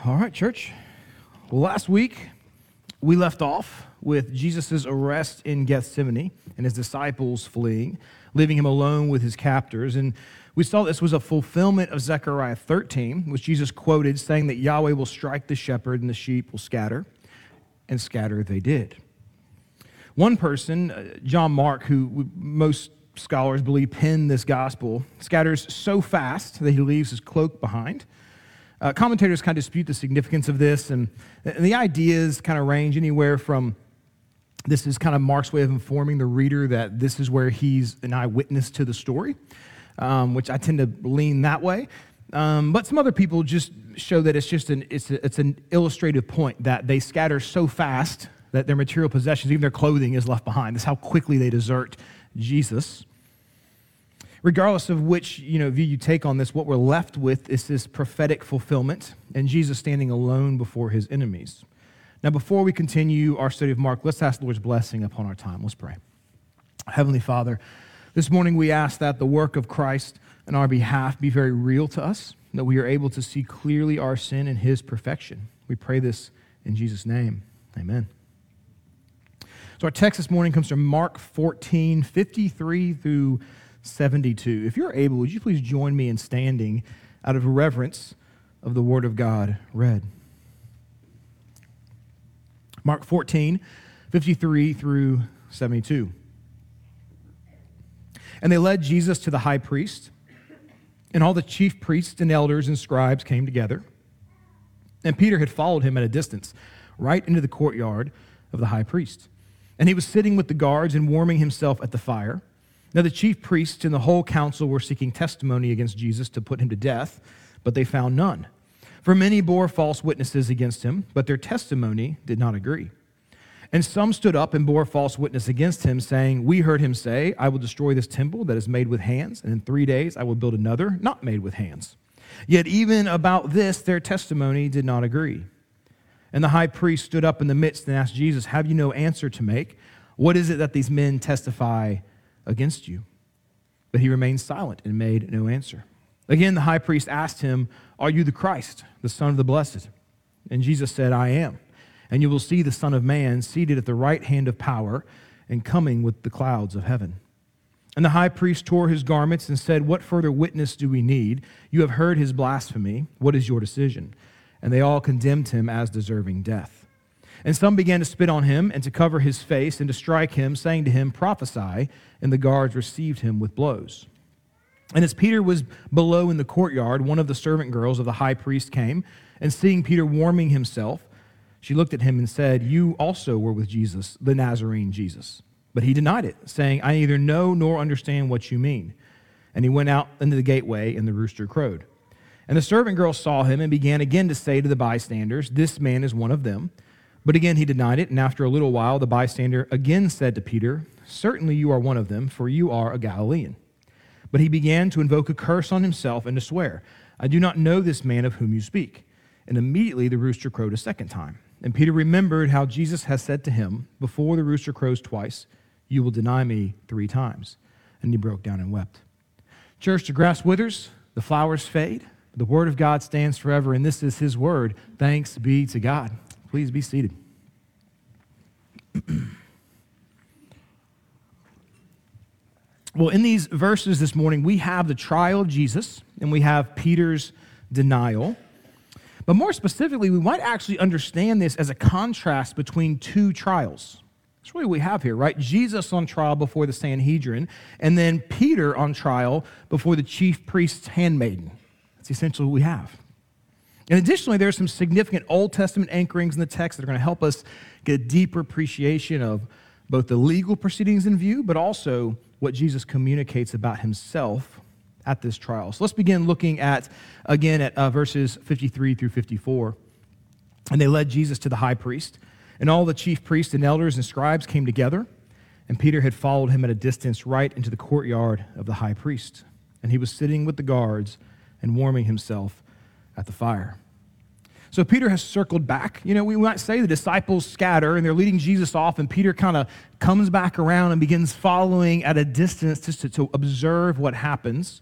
All right, church. Well, last week we left off with Jesus' arrest in Gethsemane and his disciples fleeing, leaving him alone with his captors. And we saw this was a fulfillment of Zechariah 13, which Jesus quoted, saying that Yahweh will strike the shepherd and the sheep will scatter, and scatter they did. One person, John Mark, who most scholars believe penned this gospel, scatters so fast that he leaves his cloak behind. Commentators kind of dispute the significance of this, and the ideas kind of range anywhere from this is kind of Mark's way of informing the reader that this is where he's an eyewitness to the story, which I tend to lean that way. But some other people just show that it's just it's an illustrative point that they scatter so fast that their material possessions, even their clothing, is left behind. That's how quickly they desert Jesus. Regardless of which view you take on this, what we're left with is this prophetic fulfillment and Jesus standing alone before his enemies. Now, before we continue our study of Mark, let's ask the Lord's blessing upon our time. Let's pray. Heavenly Father, this morning we ask that the work of Christ on our behalf be very real to us, that we are able to see clearly our sin and his perfection. We pray this in Jesus' name. Amen. So our text this morning comes from Mark 14, 53 through 72. If you're able, would you please join me in standing out of reverence of the Word of God read? Mark 14, 53 through 72. And they led Jesus to the high priest, and all the chief priests and elders and scribes came together. And Peter had followed him at a distance, right into the courtyard of the high priest. And he was sitting with the guards and warming himself at the fire. Now the chief priests and the whole council were seeking testimony against Jesus to put him to death, but they found none. For many bore false witnesses against him, but their testimony did not agree. And some stood up and bore false witness against him, saying, "We heard him say, 'I will destroy this temple that is made with hands, and in 3 days I will build another not made with hands.' Yet even about this their testimony did not agree." And the high priest stood up in the midst and asked Jesus, "Have you no answer to make? What is it that these men testify against you?" But he remained silent and made no answer. Again, the high priest asked him, "Are you the Christ, the Son of the Blessed?" And Jesus said, "I am. And you will see the Son of Man seated at the right hand of power and coming with the clouds of heaven." And the high priest tore his garments and said, "What further witness do we need? You have heard his blasphemy. What is your decision?" And they all condemned him as deserving death. And some began to spit on him and to cover his face and to strike him, saying to him, "Prophesy." And the guards received him with blows. And as Peter was below in the courtyard, one of the servant girls of the high priest came, and seeing Peter warming himself, she looked at him and said, "You also were with Jesus, the Nazarene Jesus." But he denied it, saying, "I neither know nor understand what you mean." And he went out into the gateway, and the rooster crowed. And the servant girl saw him and began again to say to the bystanders, "This man is one of them." But again he denied it, and after a little while the bystander again said to Peter, "Certainly you are one of them, for you are a Galilean." But he began to invoke a curse on himself and to swear, "I do not know this man of whom you speak." And immediately the rooster crowed a second time. And Peter remembered how Jesus had said to him, "Before the rooster crows twice, you will deny me 3 times." And he broke down and wept. Church, the grass withers, the flowers fade, but the word of God stands forever, and this is his word. Thanks be to God. Please be seated. Well, in these verses this morning, we have the trial of Jesus, and we have Peter's denial. But more specifically, we might actually understand this as a contrast between 2 trials. That's really what we have here, right? Jesus on trial before the Sanhedrin, and then Peter on trial before the chief priest's handmaiden. That's essentially what we have. And additionally, there are some significant Old Testament anchorings in the text that are going to help us get a deeper appreciation of both the legal proceedings in view, but also what Jesus communicates about himself at this trial. So let's begin looking at verses 53 through 54. And they led Jesus to the high priest, and all the chief priests and elders and scribes came together, and Peter had followed him at a distance right into the courtyard of the high priest. And he was sitting with the guards and warming himself at the fire. So Peter has circled back. We might say the disciples scatter and they're leading Jesus off, and Peter kind of comes back around and begins following at a distance just to observe what happens.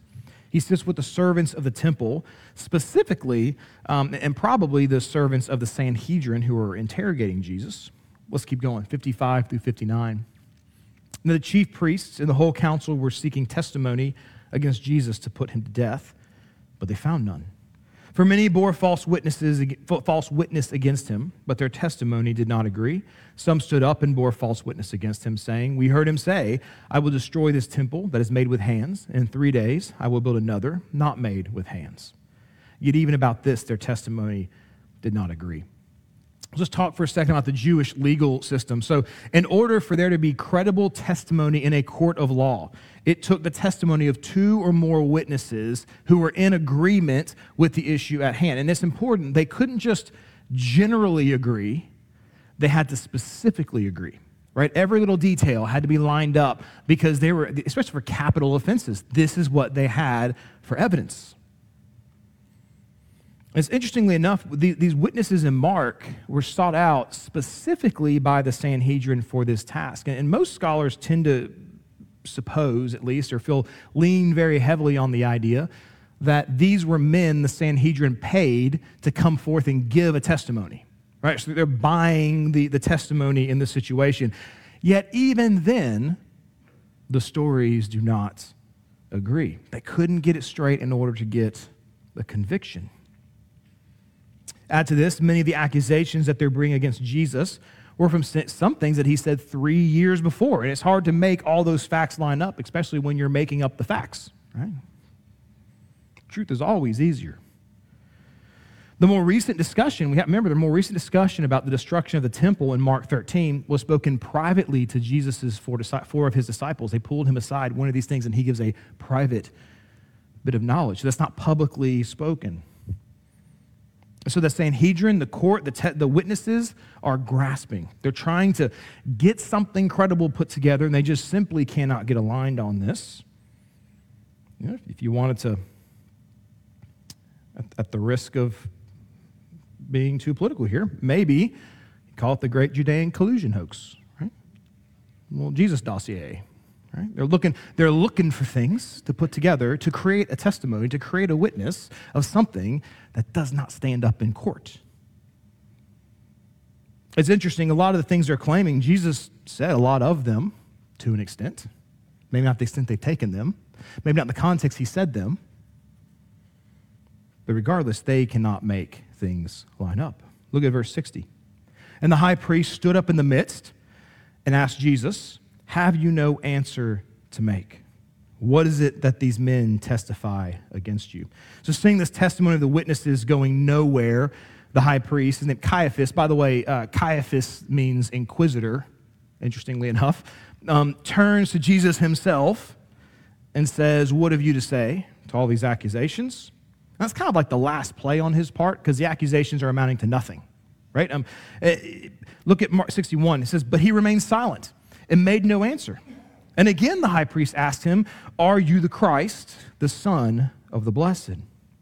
He sits with the servants of the temple, specifically, and probably the servants of the Sanhedrin who are interrogating Jesus. Let's keep going, 55 through 59. And the chief priests and the whole council were seeking testimony against Jesus to put him to death, but they found none. For many bore false witness against him, but their testimony did not agree. Some stood up and bore false witness against him, saying, "We heard him say, 'I will destroy this temple that is made with hands, and in 3 days I will build another, not made with hands.' Yet even about this, their testimony did not agree." Let's talk for a second about the Jewish legal system. So in order for there to be credible testimony in a court of law, it took the testimony of 2 or more witnesses who were in agreement with the issue at hand. And it's important. They couldn't just generally agree. They had to specifically agree, right? Every little detail had to be lined up because they were, especially for capital offenses, this is what they had for evidence. It's interestingly enough, these witnesses in Mark were sought out specifically by the Sanhedrin for this task. And most scholars tend to suppose, at least, or lean very heavily on the idea that these were men the Sanhedrin paid to come forth and give a testimony, right? So they're buying the testimony in this situation. Yet even then, the stories do not agree. They couldn't get it straight in order to get the conviction. Add to this, many of the accusations that they're bringing against Jesus were from some things that he said 3 years before. And it's hard to make all those facts line up, especially when you're making up the facts, right? Truth is always easier. The more recent discussion, the more recent discussion about the destruction of the temple in Mark 13 was spoken privately to Jesus' 4 of his disciples. They pulled him aside, one of these things, and he gives a private bit of knowledge. That's not publicly spoken. So the Sanhedrin, the court, the witnesses are grasping. They're trying to get something credible put together, and they just simply cannot get aligned on this. You know, if you wanted to, at the risk of being too political here, maybe call it the Great Judean Collusion Hoax, right? Well, Jesus dossier. Right? They're looking for things to put together to create a testimony, to create a witness of something that does not stand up in court. It's interesting, a lot of the things they're claiming, Jesus said a lot of them to an extent. Maybe not the extent they've taken them. Maybe not in the context he said them. But regardless, they cannot make things line up. Look at verse 60. And the high priest stood up in the midst and asked Jesus, "Have you no answer to make? What is it that these men testify against you?" So seeing this testimony of the witnesses going nowhere, the high priest, his name Caiaphas, by the way, Caiaphas means inquisitor, interestingly enough, turns to Jesus himself and says, "What have you to say to all these accusations?" That's kind of like the last play on his part because the accusations are amounting to nothing, right? Look at Mark 61. It says, "But he remained silent and made no answer. And again the high priest asked him, 'Are you the Christ, the Son of the Blessed?'"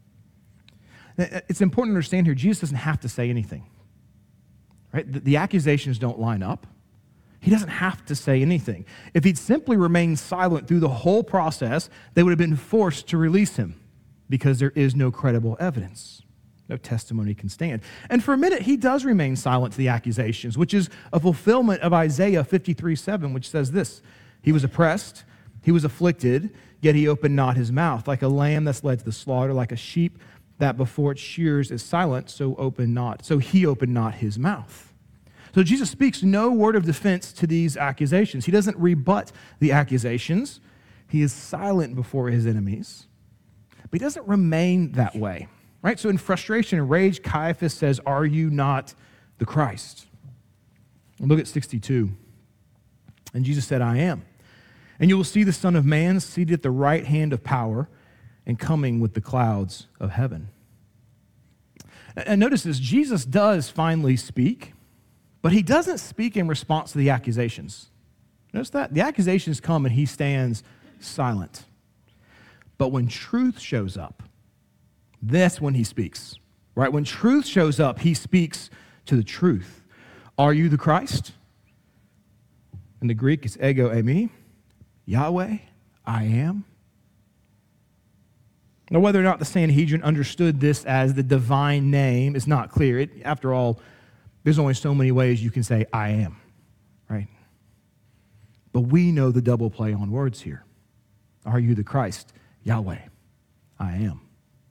It's important to understand here, Jesus doesn't have to say anything, right? The accusations don't line up. He doesn't have to say anything. If he'd simply remained silent through the whole process, they would have been forced to release him because there is no credible evidence. No testimony can stand. And for a minute, he does remain silent to the accusations, which is a fulfillment of Isaiah 53:7, which says this: "He was oppressed, he was afflicted, yet he opened not his mouth. Like a lamb that's led to the slaughter, like a sheep that before its shears is silent, so he opened not his mouth." So Jesus speaks no word of defense to these accusations. He doesn't rebut the accusations. He is silent before his enemies. But he doesn't remain that way. Right? So in frustration and rage, Caiaphas says, "Are you not the Christ?" And look at 62. And Jesus said, "I am. And you will see the Son of Man seated at the right hand of power and coming with the clouds of heaven." And notice this, Jesus does finally speak, but he doesn't speak in response to the accusations. Notice that? The accusations come and he stands silent. But when truth shows up, that's when he speaks, right? When truth shows up, he speaks to the truth. "Are you the Christ?" In the Greek, it's ego eimi. Yahweh, I am. Now, whether or not the Sanhedrin understood this as the divine name is not clear. After all, there's only so many ways you can say, I am, right? But we know the double play on words here. Are you the Christ? Yahweh, I am.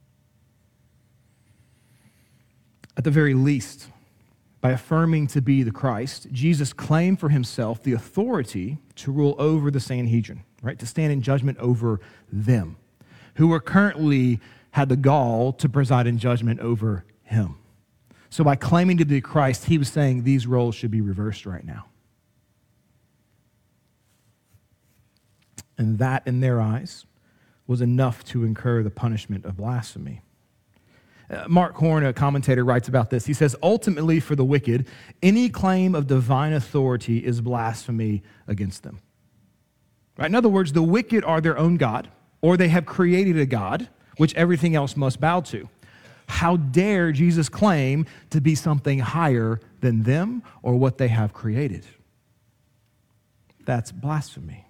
At the very least, by affirming to be the Christ, Jesus claimed for himself the authority to rule over the Sanhedrin, right? To stand in judgment over them, who are currently had the gall to preside in judgment over him. So by claiming to be Christ, he was saying these roles should be reversed right now. And that, in their eyes, was enough to incur the punishment of blasphemy. Mark Horn, a commentator, writes about this. He says, ultimately for the wicked, any claim of divine authority is blasphemy against them. Right? In other words, the wicked are their own God, or they have created a God, which everything else must bow to. How dare Jesus claim to be something higher than them or what they have created? That's blasphemy.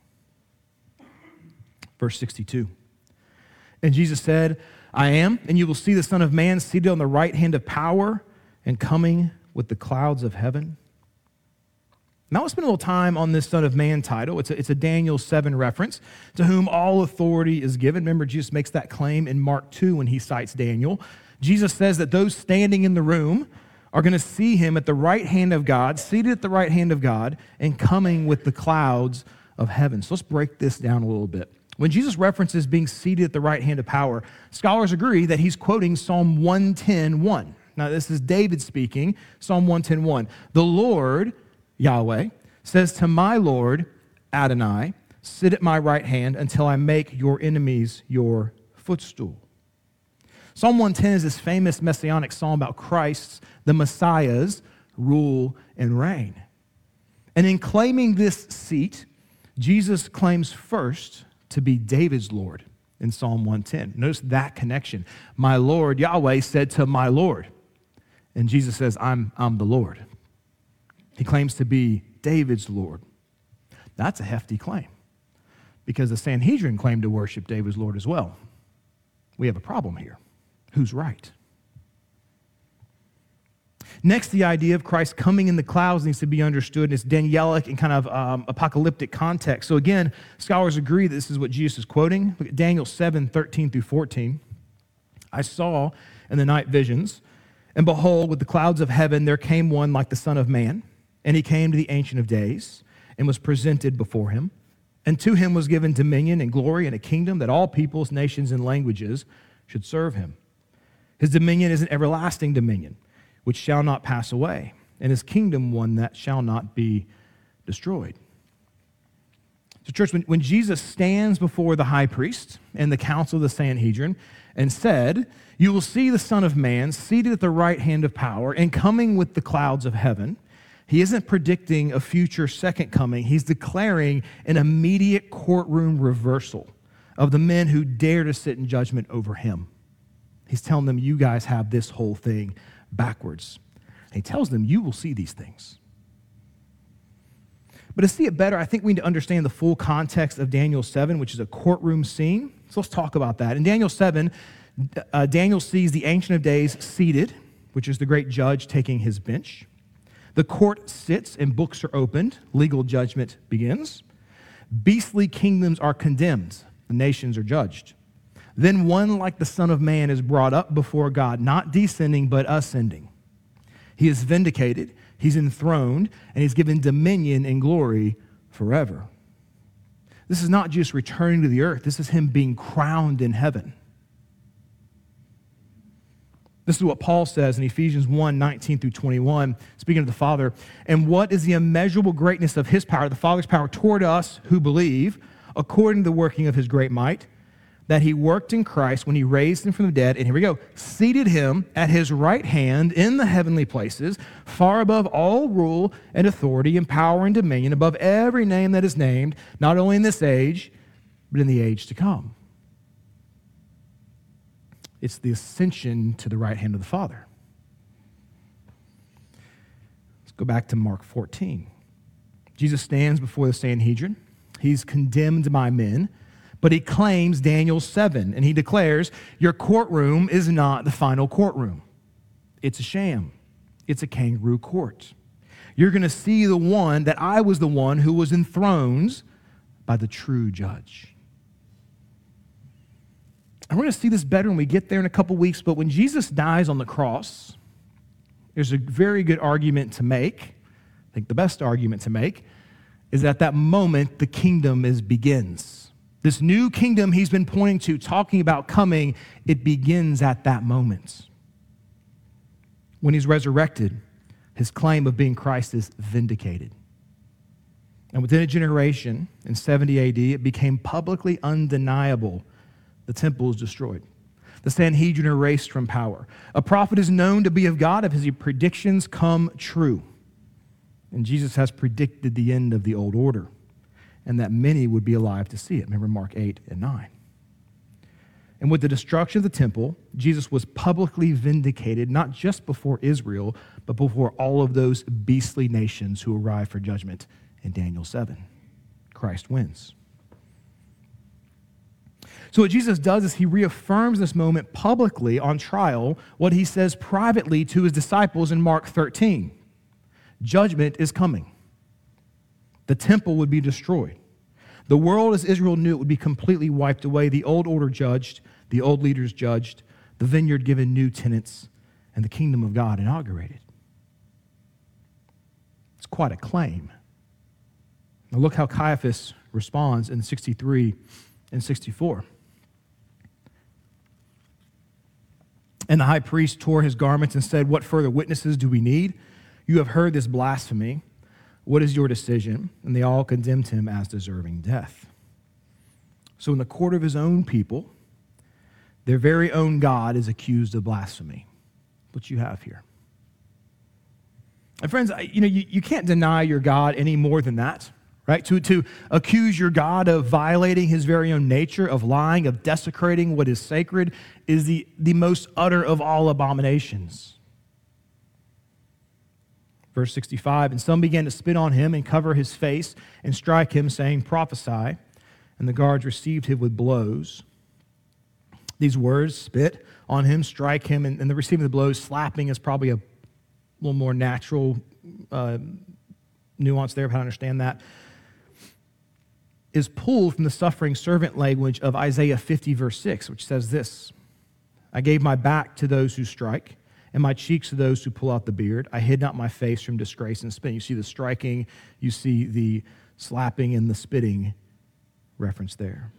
Verse 62. And Jesus said, I am, and you will see the Son of Man seated on the right hand of power and coming with the clouds of heaven. Now let's spend a little time on this Son of Man title. It's a Daniel 7 reference, to whom all authority is given. Remember, Jesus makes that claim in Mark 2 when he cites Daniel. Jesus says that those standing in the room are going to see him at the right hand of God, seated at the right hand of God, and coming with the clouds of heaven. So let's break this down a little bit. When Jesus references being seated at the right hand of power, scholars agree that he's quoting Psalm 110:1. Now, this is David speaking, Psalm 110:1. The Lord, Yahweh, says to my Lord, Adonai, sit at my right hand until I make your enemies your footstool. Psalm 110 is this famous messianic psalm about Christ's, the Messiah's, rule and reign. And in claiming this seat, Jesus claims first to be David's Lord in Psalm 110. Notice that connection. My Lord, Yahweh, said to my Lord. And Jesus says, I'm the Lord. He claims to be David's Lord. That's a hefty claim, because the Sanhedrin claimed to worship David's Lord as well. We have a problem here. Who's right? Next, the idea of Christ coming in the clouds needs to be understood in its Danielic and kind of apocalyptic context. So again, scholars agree that this is what Jesus is quoting. Look at Daniel 7:13-14. I saw in the night visions, and behold, with the clouds of heaven there came one like the Son of Man, and he came to the Ancient of Days and was presented before him. And to him was given dominion and glory and a kingdom that all peoples, nations, and languages should serve him. His dominion is an everlasting dominion, which shall not pass away, and his kingdom one that shall not be destroyed. So church, when Jesus stands before the high priest and the council of the Sanhedrin and said, you will see the Son of Man seated at the right hand of power and coming with the clouds of heaven, he isn't predicting a future second coming. He's declaring an immediate courtroom reversal of the men who dare to sit in judgment over him. He's telling them, you guys have this whole thing backwards. And he tells them, you will see these things. But to see it better, I think we need to understand the full context of Daniel 7, which is a courtroom scene. So let's talk about that. In Daniel 7, Daniel sees the Ancient of Days seated, which is the great judge taking his bench. The court sits and books are opened. Legal judgment begins. Beastly kingdoms are condemned. The nations are judged. Then one like the Son of Man is brought up before God, not descending, but ascending. He is vindicated, he's enthroned, and he's given dominion and glory forever. This is not just returning to the earth. This is him being crowned in heaven. This is what Paul says in Ephesians 1:19-21, speaking of the Father. And what is the immeasurable greatness of his power, the Father's power toward us who believe, according to the working of his great might, that he worked in Christ when he raised him from the dead, and here we go, seated him at his right hand in the heavenly places, far above all rule and authority and power and dominion, above every name that is named, not only in this age, but in the age to come. It's the ascension to the right hand of the Father. Let's go back to Mark 14. Jesus stands before the Sanhedrin. He's condemned by men, But he claims Daniel 7, and he declares, your courtroom is not the final courtroom. It's a sham. It's a kangaroo court. You're going to see the one that I was the one who was enthroned by the true judge. And we're going to see this better when we get there in a couple weeks, but when Jesus dies on the cross, there's a very good argument to make. I think the best argument to make is at that moment the kingdom begins. This new kingdom he's been pointing to, talking about coming, it begins at that moment. When he's resurrected, his claim of being Christ is vindicated. And within a generation, in 70 AD, it became publicly undeniable. The temple is destroyed. The Sanhedrin are erased from power. A prophet is known to be of God if his predictions come true. And Jesus has predicted the end of the old order, and that many would be alive to see it. Remember Mark 8 and 9. And with the destruction of the temple, Jesus was publicly vindicated, not just before Israel, but before all of those beastly nations who arrive for judgment in Daniel 7. Christ wins. So what Jesus does is he reaffirms this moment publicly on trial, what he says privately to his disciples in Mark 13. Judgment is coming. The temple would be destroyed. The world as Israel knew it would be completely wiped away. The old order judged, the old leaders judged, the vineyard given new tenants, and the kingdom of God inaugurated. It's quite a claim. Now look how Caiaphas responds in 63 and 64. And the high priest tore his garments and said, what further witnesses do we need? You have heard this blasphemy. What is your decision? And they all condemned him as deserving death. So in the court of his own people, their very own God is accused of blasphemy. What you have here. And friends, you can't deny your God any more than that, right? To accuse your God of violating his very own nature, of lying, of desecrating what is sacred, is the most utter of all abominations. Verse 65, and some began to spit on him and cover his face and strike him, saying, prophesy. And the guards received him with blows. These words, spit on him, strike him, and the receiving the blows, slapping is probably a little more natural nuance there of how to understand that, is pulled from the suffering servant language of Isaiah 50, verse 6, which says this, I gave my back to those who strike, and my cheeks to those who pull out the beard. I hid not my face from disgrace and spitting. You see the striking, you see the slapping and the spitting reference there.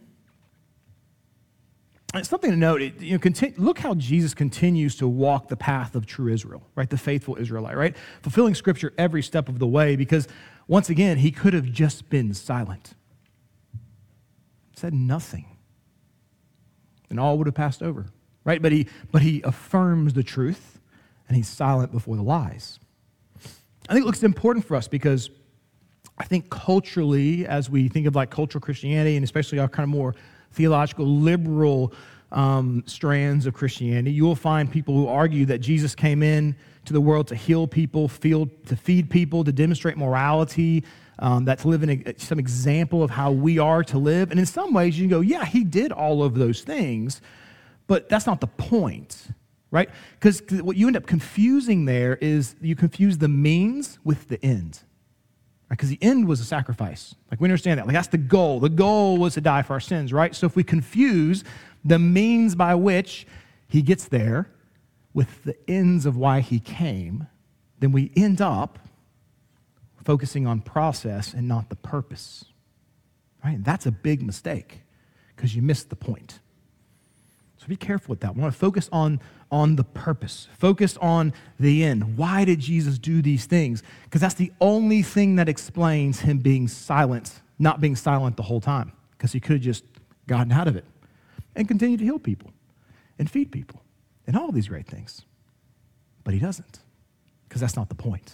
And something to note, look how Jesus continues to walk the path of true Israel, right? The faithful Israelite, right? Fulfilling Scripture every step of the way because, once again, he could have just been silent. Said nothing. And all would have passed over, right? But he affirms the truth. And he's silent before the lies. I think it looks important for us because I think culturally, as we think of like cultural Christianity, and especially our kind of more theological, liberal strands of Christianity, you will find people who argue that Jesus came in to the world to heal people, to feed people, to demonstrate morality, that to live in some example of how we are to live. And in some ways, you can go, yeah, he did all of those things, but that's not the point. Right? Because what you end up confusing there is you confuse the means with the end. Because the end was a sacrifice. Like we understand that. Like that's the goal. The goal was to die for our sins, right? So if we confuse the means by which he gets there with the ends of why he came, then we end up focusing on process and not the purpose. Right? And that's a big mistake because you miss the point. So be careful with that. We want to focus on the purpose. Focus on the end. Why did Jesus do these things? Because that's the only thing that explains him being silent, not being silent the whole time. Because he could have just gotten out of it and continued to heal people and feed people and all of these great things. But he doesn't, because that's not the point.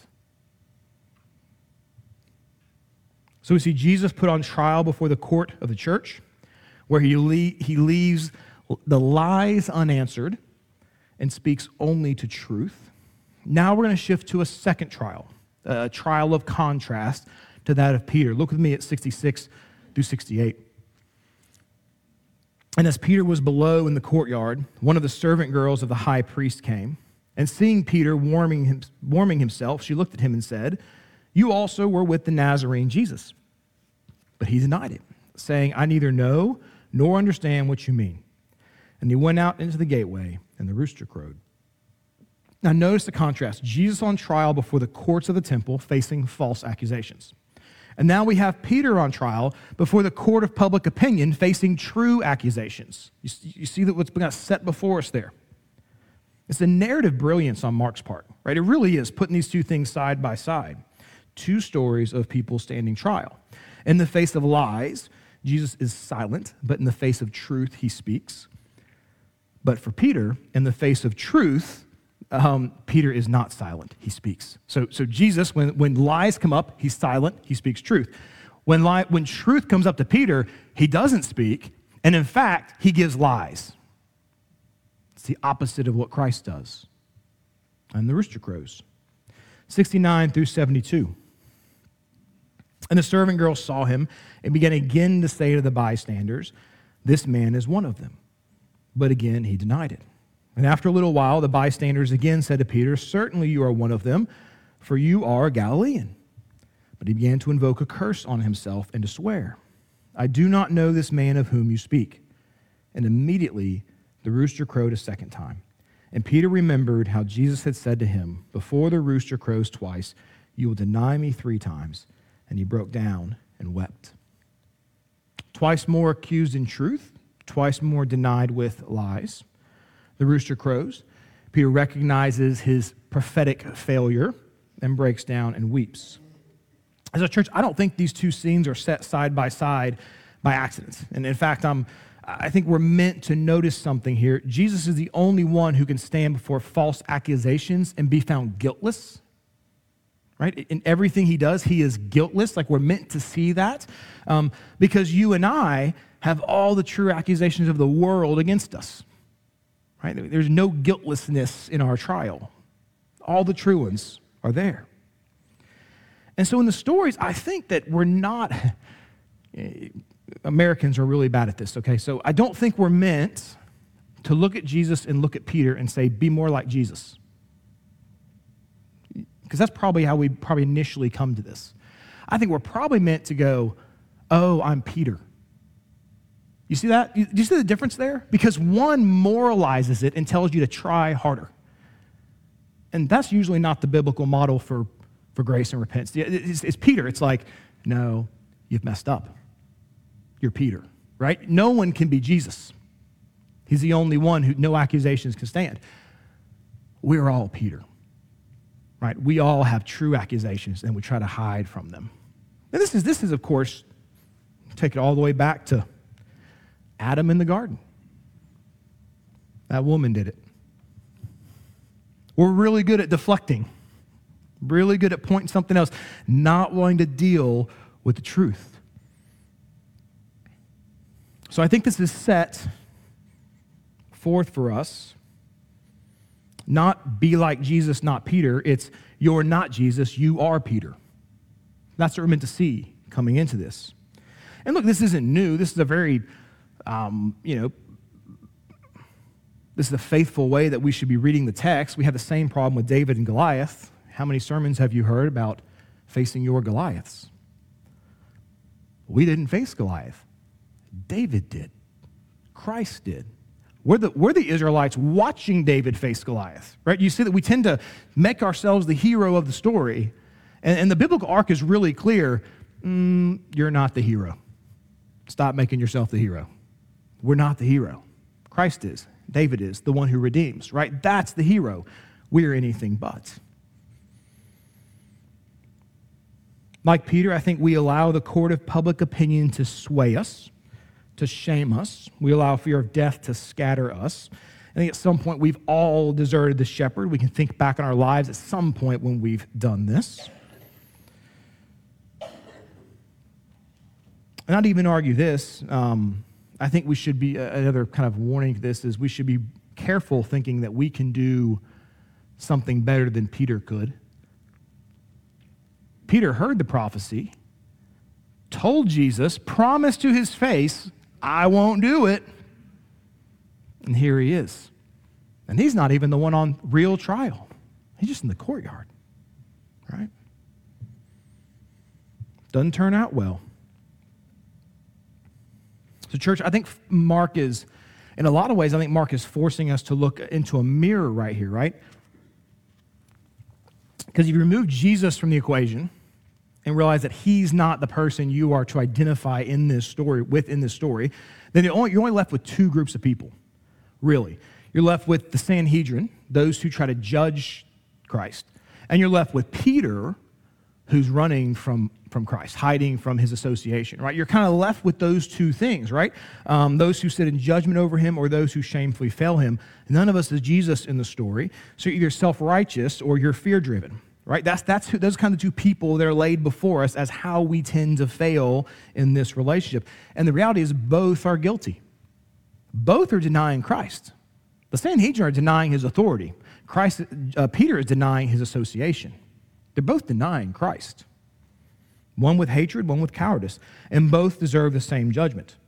So we see Jesus put on trial before the court of the church, where he leaves the lies unanswered and speaks only to truth. Now we're going to shift to a second trial, a trial of contrast to that of Peter. Look with me at 66 through 68. And as Peter was below in the courtyard, one of the servant girls of the high priest came, and seeing Peter warming himself, she looked at him and said, "You also were with the Nazarene Jesus." But he denied it, saying, "I neither know nor understand what you mean." And he went out into the gateway, and the rooster crowed. Now notice the contrast. Jesus on trial before the courts of the temple, facing false accusations. And now we have Peter on trial before the court of public opinion, facing true accusations. You see that what's been set before us there. It's a narrative brilliance on Mark's part, right? It really is, putting these two things side by side. Two stories of people standing trial. In the face of lies, Jesus is silent, but in the face of truth, he speaks. But for Peter, in the face of truth, Peter is not silent, he speaks. So Jesus, when lies come up, he's silent, he speaks truth. When truth comes up to Peter, he doesn't speak, and in fact, he gives lies. It's the opposite of what Christ does. And the rooster crows. 69 through 72. And the servant girl saw him and began again to say to the bystanders, "This man is one of them." But again, he denied it. And after a little while, the bystanders again said to Peter, "Certainly you are one of them, for you are a Galilean." But he began to invoke a curse on himself and to swear, "I do not know this man of whom you speak." And immediately the rooster crowed a second time. And Peter remembered how Jesus had said to him, "Before the rooster crows twice, you will deny me 3 times." And he broke down and wept. Twice more accused in truth, twice more denied with lies. The rooster crows. Peter recognizes his prophetic failure and breaks down and weeps. As a church, I don't think these two scenes are set side by accident. And in fact, I think we're meant to notice something here. Jesus is the only one who can stand before false accusations and be found guiltless. Right? In everything he does, he is guiltless. Like, we're meant to see that because you and I have all the true accusations of the world against us. Right? There's no guiltlessness in our trial. All the true ones are there. And so in the stories, I think that we're not, Americans are really bad at this, okay? So I don't think we're meant to look at Jesus and look at Peter and say, "Be more like Jesus." Because that's probably how we initially come to this. I think we're probably meant to go, "Oh, I'm Peter." You see that? Do you see the difference there? Because one moralizes it and tells you to try harder. And that's usually not the biblical model for grace and repentance. It's Peter. It's like, "No, you've messed up. You're Peter," right? No one can be Jesus. He's the only one who no accusations can stand. We're all Peter. Right? We all have true accusations, and we try to hide from them. And this is, of course, take it all the way back to Adam in the garden. That woman did it. We're really good at deflecting, really good at pointing something else, not wanting to deal with the truth. So I think this is set forth for us. Not be like Jesus, not Peter. It's you're not Jesus, you are Peter. That's what we're meant to see coming into this. And look, this isn't new. This is a very, this is a faithful way that we should be reading the text. We have the same problem with David and Goliath. How many sermons have you heard about facing your Goliaths? We didn't face Goliath. David did. Christ did. We're the Israelites watching David face Goliath, right? You see that we tend to make ourselves the hero of the story, and the biblical arc is really clear. You're not the hero. Stop making yourself the hero. We're not the hero. Christ is. David is, the one who redeems, right? That's the hero. We're anything but. Like Peter, I think we allow the court of public opinion to sway us, to shame us. We allow fear of death to scatter us. I think at some point we've all deserted the shepherd. We can think back on our lives at some point when we've done this. And I'd even argue this. I think we should be, another kind of warning to this is we should be careful thinking that we can do something better than Peter could. Peter heard the prophecy, told Jesus, promised to his face, "I won't do it." And here he is. And he's not even the one on real trial. He's just in the courtyard, right? Doesn't turn out well. So church, I think Mark is, in a lot of ways, I think Mark is forcing us to look into a mirror right here, right? Because if you remove Jesus from the equation and realize that he's not the person you are to identify in this story, then you're only left with two groups of people, really. You're left with the Sanhedrin, those who try to judge Christ, and you're left with Peter, who's running from Christ, hiding from his association, right? You're kind of left with those two things, right? Those who sit in judgment over him or those who shamefully fail him. None of us is Jesus in the story, so you're either self-righteous or you're fear-driven, right? Those kind of two people that are laid before us as how we tend to fail in this relationship. And the reality is both are guilty. Both are denying Christ. The Sanhedrin are denying his authority. Peter is denying his association. They're both denying Christ. One with hatred, one with cowardice. And both deserve the same judgment.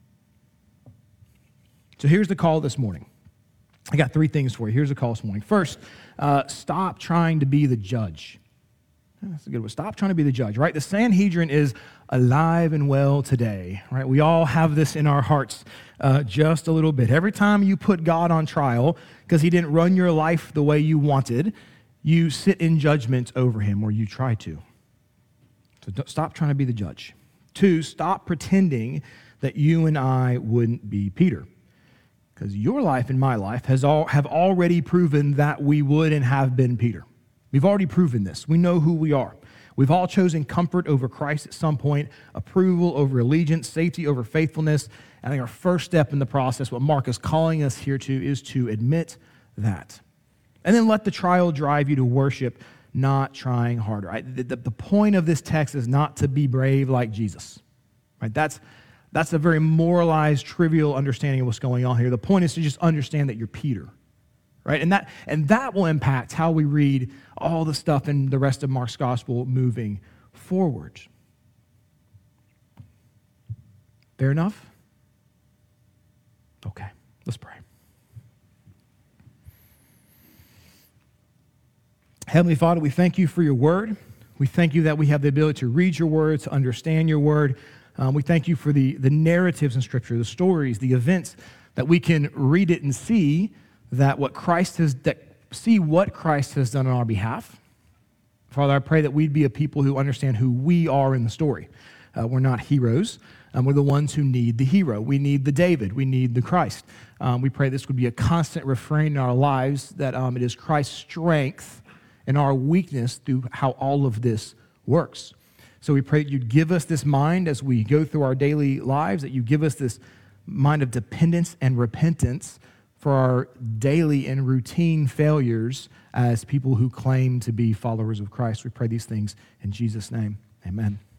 So here's the call this morning. I got three things for you. Here's the call this morning. First, stop trying to be the judge. That's a good one. Stop trying to be the judge, right? The Sanhedrin is alive and well today, right? We all have this in our hearts just a little bit. Every time you put God on trial because he didn't run your life the way you wanted, you sit in judgment over him, or you try to. So stop trying to be the judge. Two, stop pretending that you and I wouldn't be Peter. Because your life and my life have already proven that we would and have been Peter. We've already proven this. We know who we are. We've all chosen comfort over Christ at some point, approval over allegiance, safety over faithfulness. I think our first step in the process, what Mark is calling us here to, is to admit that. And then let the trial drive you to worship, not trying harder. The point of this text is not to be brave like Jesus. Right? That's a very moralized, trivial understanding of what's going on here. The point is to just understand that you're Peter. Right? And that will impact how we read all the stuff in the rest of Mark's gospel moving forward. Fair enough? Okay, let's pray. Heavenly Father, we thank you for your word. We thank you that we have the ability to read your word, to understand your word. We thank you for the narratives in Scripture, the stories, the events, that we can read it and see what Christ has done on our behalf. Father, I pray that we'd be a people who understand who we are in the story. We're not heroes. We're the ones who need the hero. We need the David. We need the Christ. We pray this would be a constant refrain in our lives, that it is Christ's strength and our weakness through how all of this works. So we pray that you'd give us this mind as we go through our daily lives, that you give us this mind of dependence and repentance for our daily and routine failures as people who claim to be followers of Christ. We pray these things in Jesus' name. Amen.